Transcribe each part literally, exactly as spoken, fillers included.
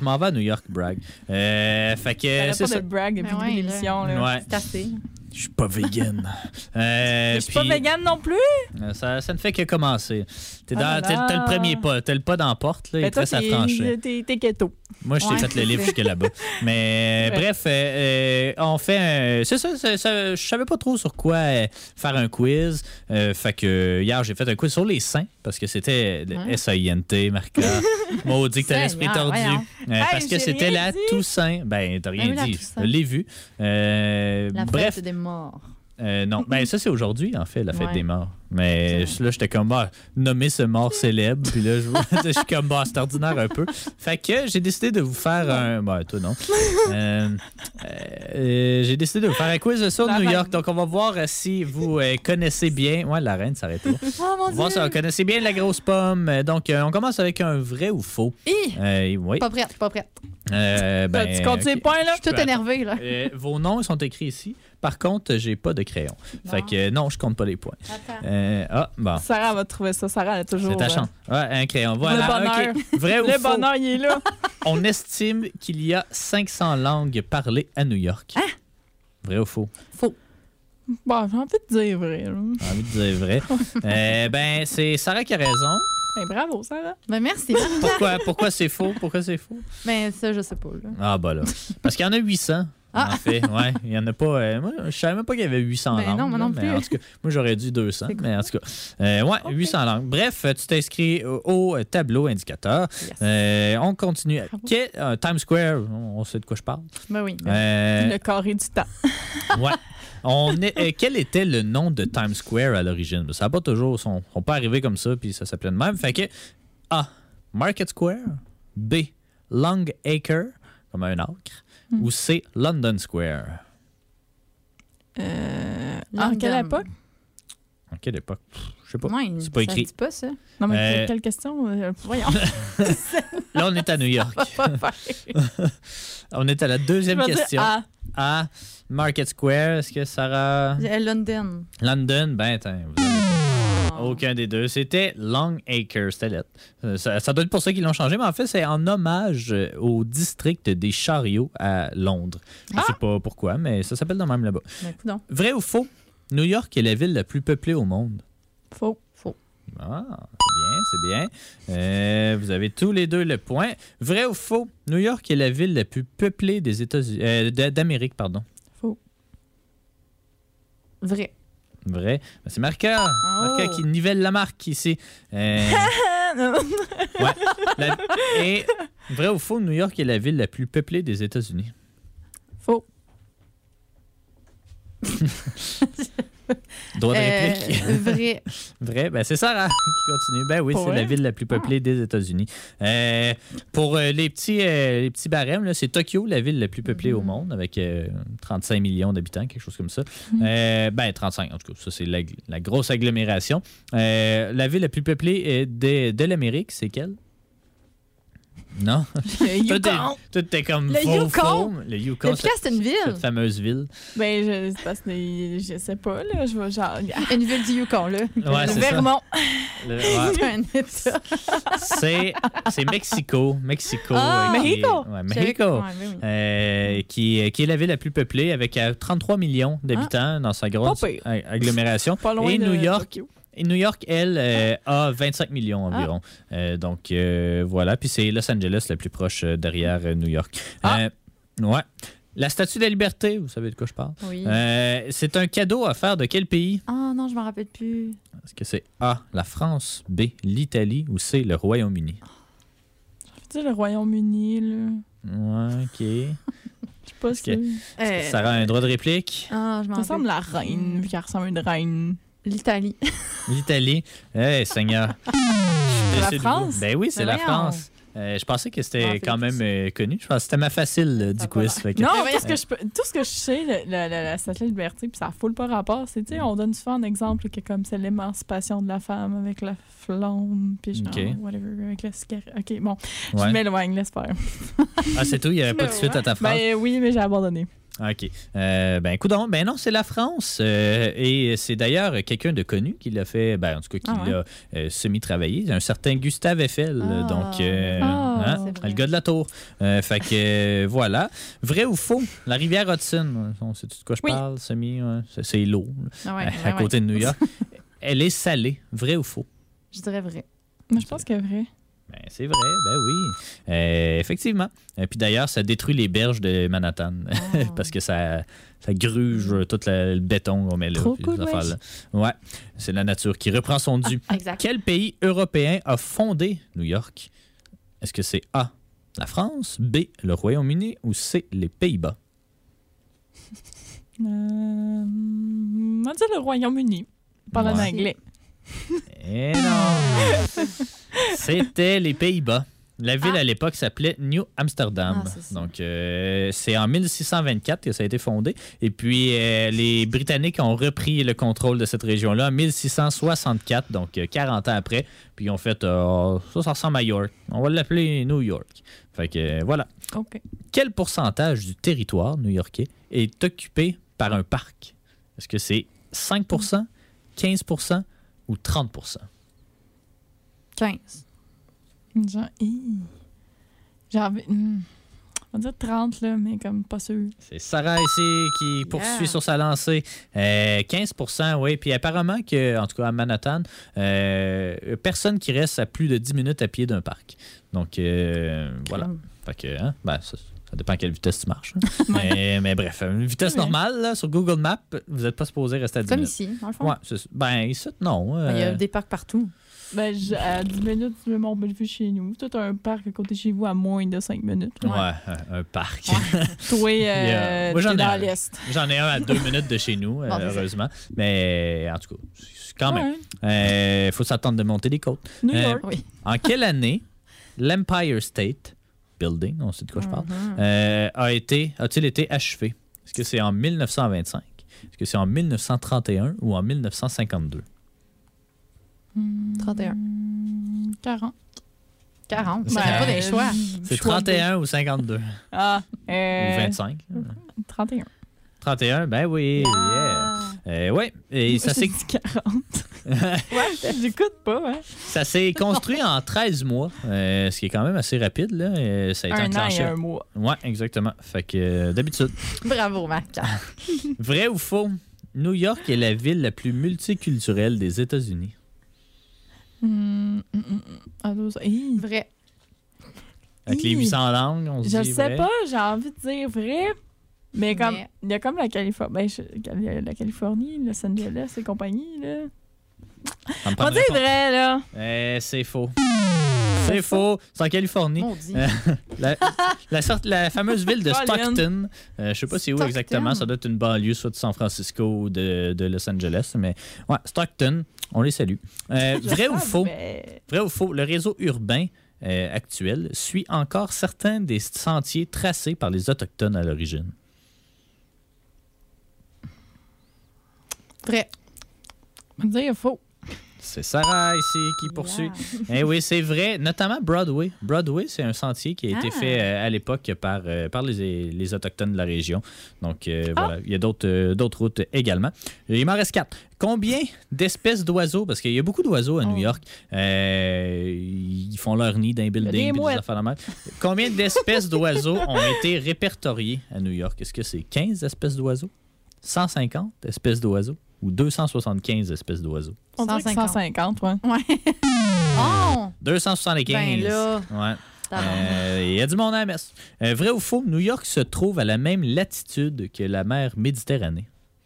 je m'en vais à New York, brag. Euh, fait que c'est pas ça. de brag depuis ouais, l'émission. là. Ouais. C'est assez. Je suis pas vegan. Euh, Je suis pas puis, vegan non plus. ça, ça ne fait que commencer. T'es dans, Ah là t'es, là. t'as le premier pas. T'as le pas dans la porte. Là, il Mais te toi, reste à t'es, franchir. t'es, t'es keto. Moi, je t'ai Ouais, fait le c'est livre ça. jusque là-bas. Mais Ouais. bref, euh, euh, on fait un... C'est ça, ça, ça, je savais pas trop sur quoi euh, faire un quiz. Euh, fait que hier, j'ai fait un quiz sur les seins parce que c'était le Ouais. S A I N T, Marca. Maudit que t'as l'esprit Seigneur, tordu. voyons. Euh, Hey, parce que j'ai c'était rien la dit. Toussaint. Ben, t'as rien Ben oui, la dit. Toussaint. Je l'ai vu. Euh, La bref. fête des morts. Euh, non, ben ça c'est aujourd'hui en fait la fête Ouais. des morts. Mais C'est là j'étais comme bah, nommer ce mort célèbre puis là je, je suis comme bah, c'est ordinaire un peu. Fait que j'ai décidé de vous faire un ben toi non. Euh, euh, j'ai décidé de vous faire un quiz sur La New reine. York. Donc on va voir euh, si vous euh, connaissez bien. Ouais, la reine s'arrête là. Oh mon On va voir si vous connaissez bien la grosse pomme. Euh, Donc euh, on commence avec un vrai ou faux. Hi! Euh, oui. Pas prête, pas prête. Euh, ben, tu comptes tes ok. points, là? Je suis toute peux énervée, là. Euh, vos noms sont écrits ici. Par contre, j'ai pas de crayon. Bon. Fait que euh, non, je compte pas les points. Attends. Euh, ah, bon. Sarah va trouver ça. Sarah, elle a toujours... C'est ta euh, chance. Ouais, un crayon. Voilà. Le bonheur. OK. Vrai ou Le faux? bonheur, il est là. On estime qu'il y a cinq cents langues parlées à New York. Hein? Vrai ou faux? Faux. Bon, j'ai envie de dire vrai. là. J'ai envie de dire vrai. euh, ben, c'est Sarah qui a raison. Ben, bravo, Sarah. Ben merci. Pourquoi, pourquoi c'est faux? Pourquoi c'est faux? Ben ça, je sais pas, là. Ah, bah là. Parce qu'il y en a huit cents. Ah. En fait, ouais, il y en a pas. euh, moi, je savais même pas qu'il y avait huit cents Ben langues. non, moi là, non mais plus. en tout cas, moi j'aurais dit deux cents, C'est cool. mais en tout cas, euh, ouais, Ok. huit cents langues. Bref, tu t'inscris au, au tableau indicateur. Yes. Euh, on continue. Bravo. Quel- euh, Times Square, on, on sait de quoi je parle. Ben oui. Euh, Le carré du temps. ouais. On est, euh, quel était le nom de Times Square à l'origine? Ça n'a pas toujours. Son, on peut arriver comme ça, puis ça s'appelait de même. Fait que A. Market Square. B. Long Acre, comme un acre. Hmm. Ou C. London Square. Euh, en London. quelle époque? En quelle époque? Pff, Je sais pas. Ouais, C'est pas ça écrit. dit pas ça. Non, mais Euh, quelle- quelle question? Euh, voyons. Là, on est à New York. Pas faire. On est à la deuxième Je vais dire question. A. A. Market Square. Est-ce que Sarah. Euh, London. London? Ben, attends. vous avez- Oh. Aucun des deux. C'était Long Acre. C'était lettre. Euh, Ça, ça doit être pour ça qu'ils l'ont changé, mais en fait, c'est en hommage euh, au district des chariots à Londres. Je Ah! sais pas pourquoi, mais ça s'appelle de même là-bas. Ben coudonc. Vrai ou faux? New York est la ville la plus peuplée au monde. Faux. Faux. Ah, c'est bien, c'est bien. Euh, vous avez tous les deux le point. Vrai ou faux? New York est la ville la plus peuplée des États-Unis, euh, d- d'Amérique, pardon. Vrai. Vrai. Ben, c'est Marca. Oh. Marca qui nivelle la marque ici. Euh, ouais. La- Et vrai ou faux? New York est la ville la plus peuplée des États-Unis. Faux. Droit de Euh, réplique. vrai. Vrai, ben c'est Sarah qui continue. Ben oui, Pour c'est vrai? la ville la plus peuplée des États-Unis. Euh, pour euh, les petits euh, les petits barèmes, là, c'est Tokyo, la ville la plus peuplée au monde, avec euh, trente-cinq millions d'habitants, quelque chose comme ça. Euh, ben trente-cinq, en tout cas, ça c'est la, la grosse agglomération. Euh, la ville la plus peuplée euh, de, de l'Amérique, c'est quelle? Non? Le Tout est, Yukon. tout est comme Le faux, Yukon. faux. Le Yukon, Depuis quand c'est une ville? cette fameuse ville. Ben, je, c'est parce que je sais pas, là. Je vais genre. Une ville du Yukon, là. Ouais, c'est ça. Vermont. Le- ouais. C'est un état. C'est, c'est Mexico. Mexico. Ah, euh, qui est- Mexico. ouais, Mexico. Ouais, ben oui. Euh, qui, qui est la ville la plus peuplée avec euh, trente-trois millions d'habitants dans sa grosse Pas pire. ag- agglomération. Pas loin Et de New York, Tokyo. et New York, elle, euh, a vingt-cinq millions environ. Euh, donc, euh, voilà. Puis c'est Los Angeles le plus proche euh, derrière euh, New York. Ah. Euh, ouais. La Statue de la Liberté, vous savez de quoi je parle? Oui. Euh, c'est un cadeau offert de quel pays? Ah non, je m'en rappelle plus. Est-ce que c'est A, la France, B, l'Italie ou C, le Royaume-Uni? Tu sais, le Royaume-Uni, là. Ouais, OK. Je sais pas si. que- Euh, Sarah a un droit de réplique? Ah, je m'en Ça ressemble rappelle. à la reine, vu qu'elle ressemble à une reine. L'Italie. L'Italie. Eh, Seigneur. Je suis La déçu de vous. France? Ben oui, c'est Ben la voyons. France. Euh, je pensais que c'était Ah, quand même euh, connu. Je pensais que c'était ma facile euh, du Ça quiz. va. Fait que- Non, Mais voyons. tout ce, que je, peux- tout ce que je sais, le- la, la, la Statue de la Liberté, puis ça a full pas rapport, c'est, tu sais, on donne souvent un exemple que comme c'est l'émancipation de la femme avec la flamme, puis genre, Ok. whatever, avec la cigarette. OK, bon, Ouais. je m'éloigne, laisse faire. Ah, c'est tout? Il n'y avait pas de suite à ta phrase? Ben oui, mais j'ai abandonné. OK. Euh, ben, coudonc, ben non, c'est la France. Euh, et c'est d'ailleurs quelqu'un de connu qui l'a fait, ben, en tout cas, qui Ah ouais? l'a euh, semi-travaillé. Un certain Gustave Eiffel. Ah. donc, euh, Ah, hein, c'est vrai. le gars de la tour. Euh, fait que, euh, voilà. Vrai ou faux? La rivière Hudson, on sait de quoi je Oui. parle? Semi, ouais, c'est, c'est l'eau, Ah ouais, à ouais, côté ouais. de New York. Elle est salée. Vrai ou faux? Je dirais vrai. Mais je pense que vrai. Ben, c'est vrai, ben oui. Euh, effectivement. Et puis d'ailleurs, ça détruit les berges de Manhattan Oh. parce que ça, ça gruge tout la- le béton qu'on met là. Trop puis cool, ces affaires-là. Ouais, c'est la nature qui reprend son dû. Exact. Quel pays européen a fondé New York? Est-ce que c'est A, la France, B, le Royaume-Uni ou C, les Pays-Bas? Euh, on va dire le Royaume-Uni. Parle en Ouais. anglais. Eh non! C'était les Pays-Bas. La ville Ah. à l'époque s'appelait New Amsterdam. Ah, c'est ça. Donc, euh, c'est en mille six cent vingt-quatre que ça a été fondé. Et puis, euh, les Britanniques ont repris le contrôle de cette région-là en mille six cent soixante-quatre, donc euh, quarante ans après. Puis, ils ont fait euh, ça, ça ressemble à York. On va l'appeler New York. Fait que euh, voilà. OK. Quel pourcentage du territoire new-yorkais est occupé par un parc? Est-ce que c'est cinq pour cent, quinze pour cent ou trente pour cent? quinze. Genre, hi. J'ai envie. hmm. On va dire trente, là, mais comme pas sûr. C'est Sarah ici qui poursuit Yeah. sur sa lancée. Euh, quinze pour cent, oui. Puis apparemment que, en tout cas à Manhattan, euh, personne qui reste à plus de dix minutes à pied d'un parc. Donc, euh, voilà. Fait que, hein, ben, ça, ça dépend à quelle vitesse tu marches. hein. mais, mais bref, une vitesse Ouais. normale, là, sur Google Maps, vous n'êtes pas supposé rester à dix Comme minutes. ici, dans le fond. Ouais, c'est- ben, ici, non. Ben, Il y a euh, des parcs partout. Ben, j- à dix minutes, tu veux mon belle-vue chez nous. Toi, t'as un parc à côté de chez vous à moins de cinq minutes. ouais, un, un parc. Toi, euh, Yeah. Moi, t'es j'en ai dans un. l'Est. J'en ai un à deux minutes de chez nous, euh, Bon, c'est ça. heureusement. Mais en tout cas, c'est quand même. Ouais. Il faut s'attendre de monter des côtes. New Euh, York. Oui. En quelle année l'Empire State Building, on sait de quoi je parle, Mhm. euh, a été, a-t-il été achevé? Est-ce que c'est en mille neuf cent vingt-cinq? Est-ce que c'est en mille neuf cent trente et un ou en mille neuf cent cinquante-deux? trente et un. Hmm, quarante. quarante. Ben, Ça n'a pas des choix. C'est choix trente et un ou cinquante-deux? Ah, Ou euh, vingt-cinq? trente et un. trente et un, ben oui. Yeah. Euh, ouais, et ça J'ai s'est dit quarante. Ouais, j'écoute pas, hein. ça s'est construit en treize mois, euh, ce qui est quand même assez rapide. Là. Euh, ça a été Un an et enclenché. un mois. Ouais, exactement. Fait que euh, d'habitude. Bravo, Marc. Vrai ou faux? New York est la ville la plus multiculturelle des États-Unis. Hmm, hmm, hmm, hmm. Ah, douze. Hi. Vrai. Avec les Hi. huit cents langues, on se Je dit sais vrai. pas, j'ai envie de dire vrai. Mais comme Mais- il y a comme la Californie, ben, je- la Californie, Los Angeles et compagnie, là. Ça me On va prendrait dire pas. vrai, là. Eh, c'est faux. C'est faux. C'est en Californie. Maudit. Euh, La, la, sorte- la fameuse ville de Colin. Stockton. Euh, je sais pas c'est où Stockton. exactement. Ça doit être une banlieue, soit de San Francisco ou de, de Los Angeles. Mais ouais, Stockton, on les salue. Euh, vrai ou Ah, faux? ben, Vrai ou faux? Le réseau urbain euh, actuel suit encore certains des sentiers tracés par les Autochtones à l'origine. Vrai. on va dire faux. C'est Sarah ici qui poursuit. Eh oui, c'est vrai. Notamment Broadway. Broadway, c'est un sentier qui a été Ah. fait euh, à l'époque par, euh, par les, les Autochtones de la région. Donc, euh, Ah. voilà. Il y a d'autres euh, d'autres routes également. Il m'en reste quatre. Combien d'espèces d'oiseaux, parce qu'il y a beaucoup d'oiseaux à New Oh. York, euh, ils font leur nid dans les buildings. des puis des mouettes. affaires de même. Combien d'espèces d'oiseaux ont été répertoriées à New York? Est-ce que c'est quinze espèces d'oiseaux? cent cinquante espèces d'oiseaux? Ou deux cent soixante-quinze espèces d'oiseaux? On dirait que cent cinquante. cent cinquante, ouais. Ouais. Oh! deux cent soixante-quinze. Ben là. Ouais. Tabarnak. Euh, Il y a du monde à la messe. Euh, vrai ou faux, New York se trouve à la même latitude que la mer Méditerranée.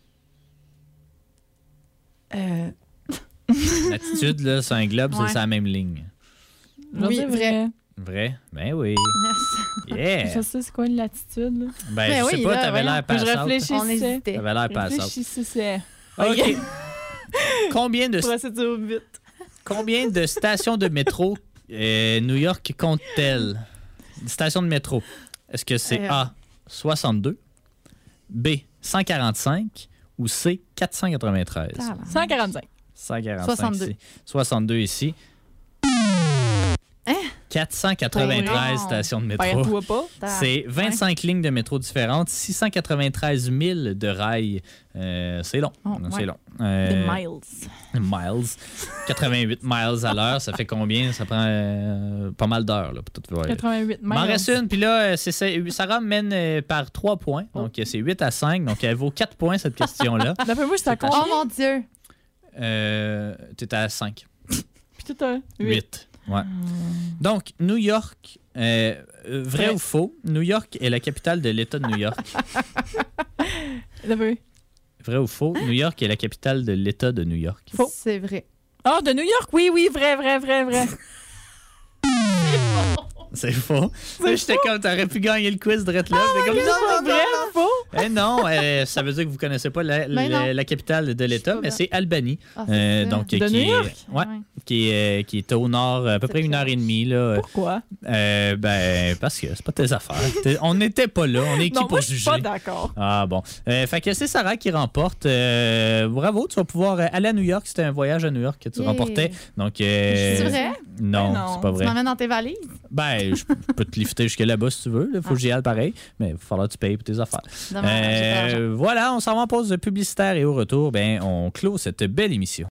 Euh, Latitude, là, c'est un globe, Ouais. c'est la même ligne. Je vais Oui, dire vrai. Vrai? Ben oui. yes. Yeah! Je sais c'est quoi une latitude, là. Ben, Ben je sais oui, pas, là, t'avais voyons. l'air Faut que je passe-out. réfléchisse. On hésitait. T'avais l'air passe-out. Réfléchissez. OK. Combien de, Procédure vite. combien de stations de métro euh, New York compte-t-elle? Stations de métro. Est-ce que c'est Euh. A, soixante-deux, B, cent quarante-cinq ou C, quatre cent quatre-vingt-treize? Tabarnak. cent quarante-cinq. cent quarante-cinq soixante-deux. ici. soixante-deux ici. Hein? quatre cent quatre-vingt-treize Oh, stations de métro. Perds-toi pas. C'est vingt-cinq lignes de métro différentes, six cent quatre-vingt-treize mille de rails. Euh, c'est long. Oh, c'est ouais. long. Euh, Des miles. miles. quatre-vingt-huit miles à l'heure, ça fait combien? Ça prend euh, pas mal d'heures là, pour tout voir. quatre-vingt-huit miles. M'en reste une, puis là, euh, c'est ça- Sarah mène euh, par trois points. Donc, euh, c'est huit à cinq. Donc, elle vaut quatre points, cette question-là. D'après moi, c'est à Oh combien? mon Dieu! Euh, T'es à cinq. Puis tout à huit. huit. Ouais. Donc, New York, euh, euh, vrai Vrai. ou faux, New York est la capitale de l'État de New York. D'après- Vrai ou faux, New York est la capitale de l'État de New York. Faux. C'est vrai. Ah, de New York? Oui, oui, vrai, vrai, vrai, vrai. C'est faux. Là, J'étais comme, t'aurais pu gagner le quiz de là. J'étais comme, C'est pas vrai, faux? Eh non, euh, ça veut dire que vous connaissez pas la, Mais la- non. la capitale de l'État, pas mais vrai. c'est Albany. Ah, c'est Euh, ça. donc, De qui New est- York? ouais, qui est, euh, qui est au nord, à peu C'est près une heure et clair. demie. Là. Pourquoi? Euh, ben, parce que c'est pas tes affaires. T'es- On n'était pas là. On est qui Non, pour moi, je suis juger? pas d'accord. Ah bon. Euh, fait que c'est Sarah qui remporte. Euh, bravo, tu vas pouvoir euh, aller à New York. C'était un voyage à New York que tu Yeah. remportais. Donc, euh, C'est vrai? Non, Ben non. c'est pas Tu vrai. m'emmènes dans tes valises? Ben, je peux te lifter jusque là-bas si tu veux. Il faut que j'y aille pareil. Mais il va falloir que tu payes pour tes affaires. Dommage, j'ai pas Euh, d'argent. voilà, on s'en va en pause publicitaire et au retour, ben, on clôt cette belle émission.